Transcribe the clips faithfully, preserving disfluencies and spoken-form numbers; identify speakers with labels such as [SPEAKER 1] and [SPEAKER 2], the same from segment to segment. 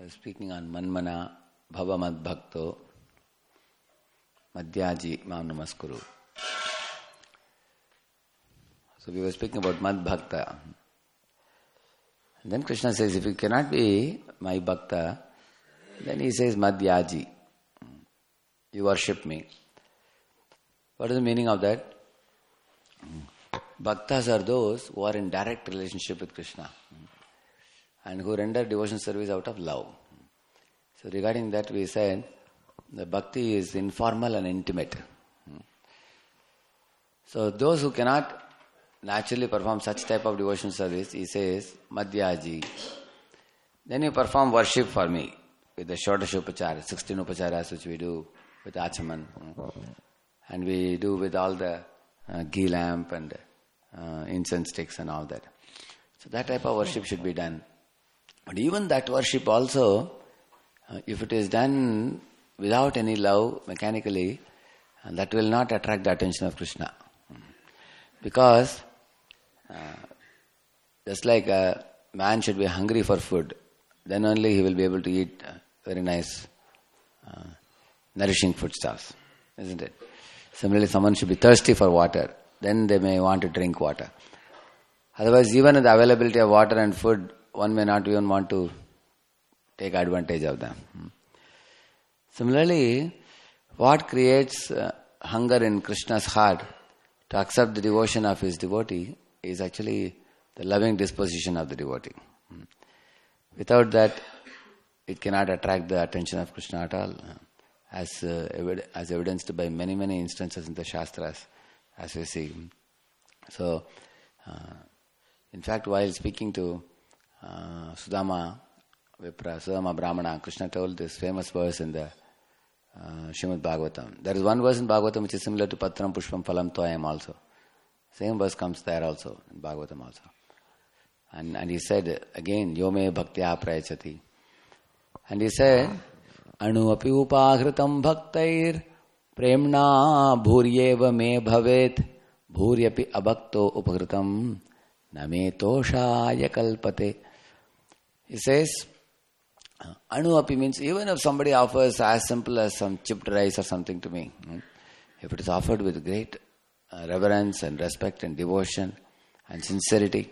[SPEAKER 1] So speaking on Manmana Bhava Mad Bhakto Madhyaji Mam Namaskuru. So we were speaking about Mad Bhakta. And then Krishna says, if you cannot be my Bhakta, then he says Madhyaji. You worship me. What is the meaning of that? Bhaktas are those who are in direct relationship with Krishna and who render devotion service out of love. So regarding that we said, the bhakti is informal and intimate. So those who cannot naturally perform such type of devotion service, he says, Madhyaji. Then you perform worship for me with the Shodash Upachara, sixteen Upacharas which we do with Achaman. And we do with all the uh, ghee lamp and uh, incense sticks and all that. So that type of worship should be done. But even that worship also, uh, if it is done without any love, mechanically, uh, that will not attract the attention of Krishna. Because uh, just like a man should be hungry for food, then only he will be able to eat uh, very nice, uh, nourishing foodstuffs, isn't it? Similarly, someone should be thirsty for water, then they may want to drink water. Otherwise, even in the availability of water and food, one may not even want to take advantage of them. Similarly, what creates uh, hunger in Krishna's heart to accept the devotion of his devotee is actually the loving disposition of the devotee. Without that, it cannot attract the attention of Krishna at all, as uh, evid- as evidenced by many, many instances in the Shastras, as we see. So, uh, in fact, while speaking to uh, Sudama Vipra, Sudama Brahmana, Krishna told this famous verse in the uh, Srimad Bhagavatam. There is one verse in Bhagavatam which is similar to Patram Pushpam Phalam Toyam also. Same verse comes there also, in Bhagavatam also. And and he said again, Yome Bhaktya Prayachati. And he said, Anu api upahritam bhaktair premna bhuryeva me bhavet bhuryapi abhakto upahritam name toshaya kalpate. He says, Anu api means even if somebody offers as simple as some chipped rice or something to me, if it is offered with great uh, reverence and respect and devotion and sincerity,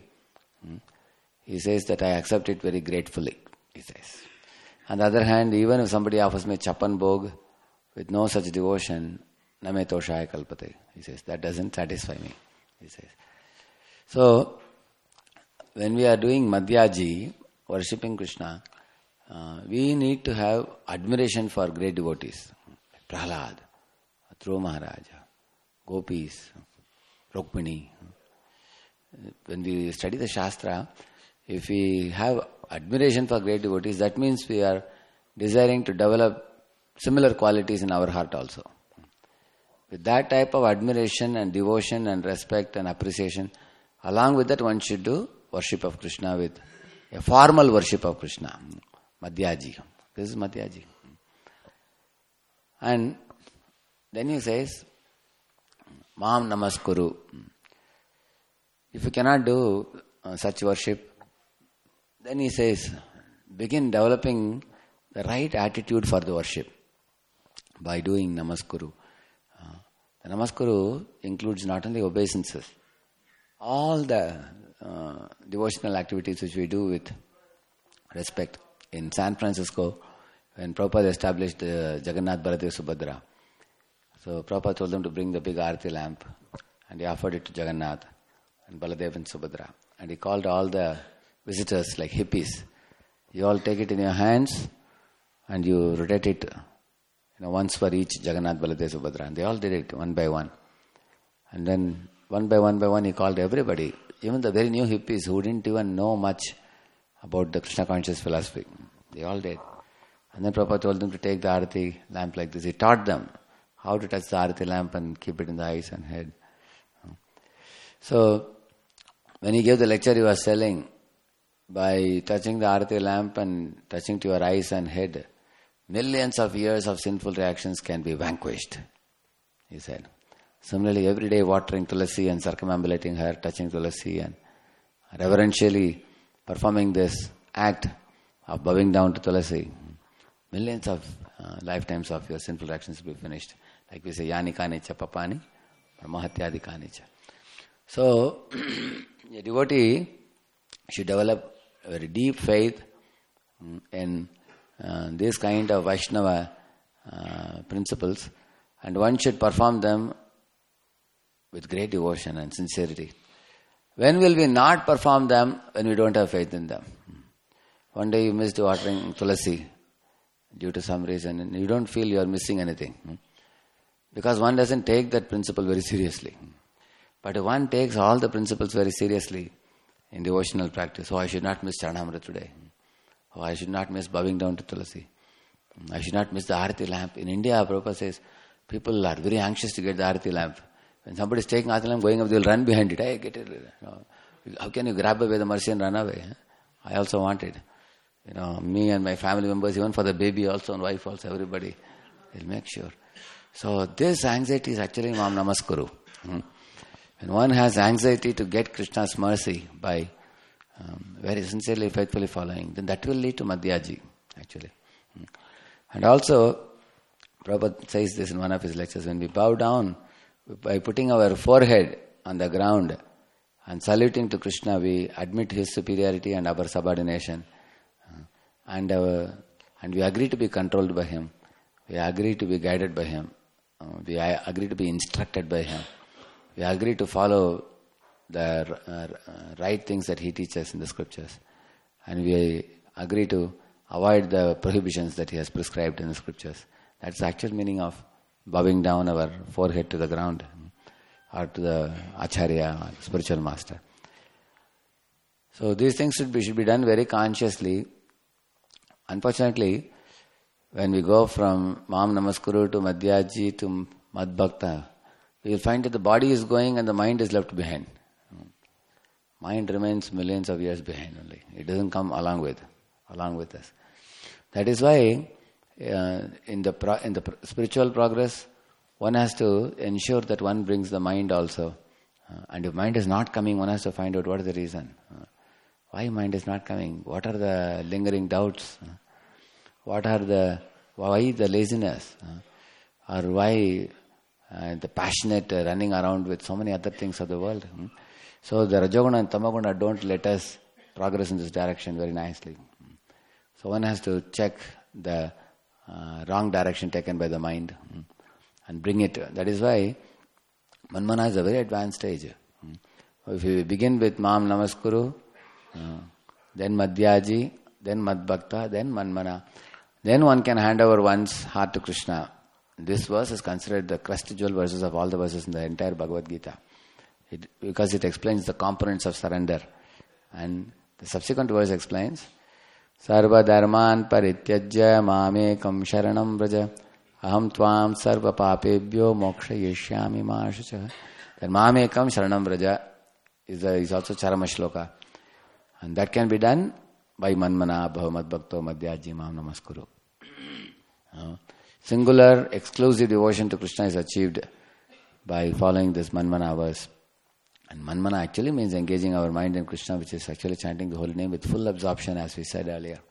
[SPEAKER 1] he says that I accept it very gratefully, he says. On the other hand, even if somebody offers me chapan bhog with no such devotion, name toshaya kalpate, he says, that doesn't satisfy me, he says. So, when we are doing Madhyaji, worshipping Krishna, uh, we need to have admiration for great devotees, like Prahlad, Dhruva Maharaja, Gopis, Rukmini. When we study the Shastra, if we have admiration for great devotees, that means we are desiring to develop similar qualities in our heart also. With that type of admiration and devotion and respect and appreciation, along with that one should do worship of Krishna with a formal worship of Krishna, Madhyaji. This is Madhyaji. And then he says, Mam Namaskuru. If you cannot do uh, such worship, then he says, begin developing the right attitude for the worship by doing Namaskuru. Uh, the Namaskuru includes not only obeisances, all the uh, devotional activities which we do with respect. In San Francisco, when Prabhupada established the Jagannath Baladev Subhadra, so Prabhupada told them to bring the big Arati lamp, and he offered it to Jagannath and Baladev and Subhadra. And he called all the visitors like hippies. You all take it in your hands and you rotate it, you know, once for each Jagannath, Baladev, Subhadra. And they all did it one by one. And then one by one by one he called everybody, even the very new hippies who didn't even know much about the Krishna conscious philosophy. They all did. And then Prabhupada told them to take the Arati lamp like this. He taught them how to touch the Arati lamp and keep it in the eyes and head. So, when he gave the lecture, he was telling, by touching the Arati lamp and touching to your eyes and head, millions of years of sinful reactions can be vanquished, he said. Similarly, every day watering Tulasi and circumambulating her, touching Tulasi and reverentially performing this act of bowing down to Tulasi, millions of uh, lifetimes of your sinful actions will be finished. Like we say, Yani kanicha papani, brahmahatyadi kanicha. So, a devotee should develop a very deep faith in uh, this kind of Vaishnava uh, principles, and one should perform them with great devotion and sincerity. When will we not perform them? When we don't have faith in them. One day you missed watering Tulasi due to some reason, and you don't feel you are missing anything. Because one doesn't take that principle very seriously. But if one takes all the principles very seriously in devotional practice, oh, I should not miss Charanamrita today. Oh, I should not miss bowing down to Tulasi. I should not miss the Arati lamp. In India, Prabhupada says, people are very anxious to get the Arati lamp. When somebody is taking Arati lamp, going up, they will run behind it. Hey, get it. You know, how can you grab away the mercy and run away? I also want it. You know, me and my family members, even for the baby also, and wife also, everybody will make sure. So this anxiety is actually Mam Namaskuru. Hmm? When one has anxiety to get Krishna's mercy by um, very sincerely, faithfully following, then that will lead to Madhyaji, actually. Hmm? And also, Prabhupada says this in one of his lectures, when we bow down by putting our forehead on the ground and saluting to Krishna, we admit his superiority and our subordination. Uh, and, our, and we agree to be controlled by him. We agree to be guided by him. Uh, we agree to be instructed by him. We agree to follow the uh, right things that he teaches in the scriptures. And we agree to avoid the prohibitions that he has prescribed in the scriptures. That's the actual meaning of bowing down our forehead to the ground or to the Acharya, or the spiritual master. So these things should be, should be done very consciously. Unfortunately, when we go from Mam Namaskuru to Madhyaji to Madbhakta, we will find that the body is going and the mind is left behind. Mind remains millions of years behind only. It doesn't come along with, along with us. That is why uh, in the pro- in the pr- spiritual progress, one has to ensure that one brings the mind also. Uh, and if mind is not coming, one has to find out what is the reason. Uh, why mind is not coming? What are the lingering doubts? Uh, what are the, why the laziness? Uh, or why uh, the passionate uh, running around with so many other things of the world? Hmm? So the Rajoguna and Tamaguna don't let us progress in this direction very nicely. So one has to check the uh, wrong direction taken by the mind hmm, and bring it. That is why Manmana is a very advanced stage. Hmm. If we begin with Mam Namaskuru, uh, then Madhyaji, then Madbhakta, then Manmana, then one can hand over one's heart to Krishna. This verse is considered the crust jewel verses of all the verses in the entire Bhagavad Gita. It, because it explains the components of surrender. And the subsequent verse explains, Sarva dharman parityajya mamekam sharanam vraja aham tvam sarva papebhyo moksha yeshyami mashacha. Then mamekam sharanam vraja is, a, is also charama shloka. And that can be done by Manmana, Bhav Madbhakto, Madhyaji, Mam Namaskuru. Uh, singular, exclusive devotion to Krishna is achieved by following this Manmana verse. And Manmana actually means engaging our mind in Krishna, which is actually chanting the holy name with full absorption, as we said earlier.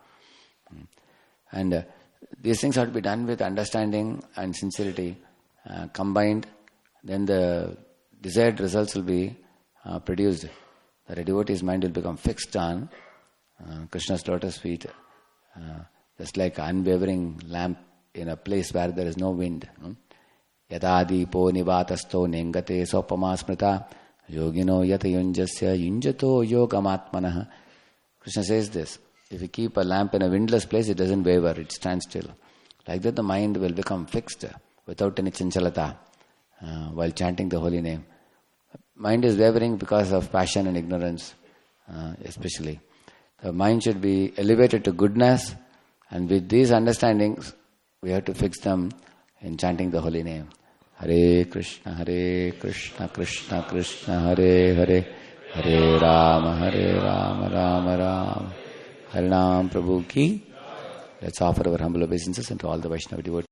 [SPEAKER 1] And uh, these things have to be done with understanding and sincerity uh, combined. Then the desired results will be uh, produced. The devotee's mind will become fixed on uh, Krishna's lotus feet, uh, just like an unwavering lamp in a place where there is no wind. Yadadi po nivatasto nengate sopama smrita yogino yata yunjasya yunjato yogamatmanah. Krishna says this. If you keep a lamp in a windless place, it doesn't waver, it stands still. Like that the mind will become fixed without any chanchalata uh, while chanting the holy name. Mind is wavering because of passion and ignorance, uh, especially. The mind should be elevated to goodness, and with these understandings, we have to fix them in chanting the holy name. Hare Krishna, Hare Krishna, Krishna Krishna, Hare Hare, Hare Rama, Hare Rama, Rama Rama, Harinam Prabhu ki. Let's offer our humble obeisances unto all the Vaishnava devotees.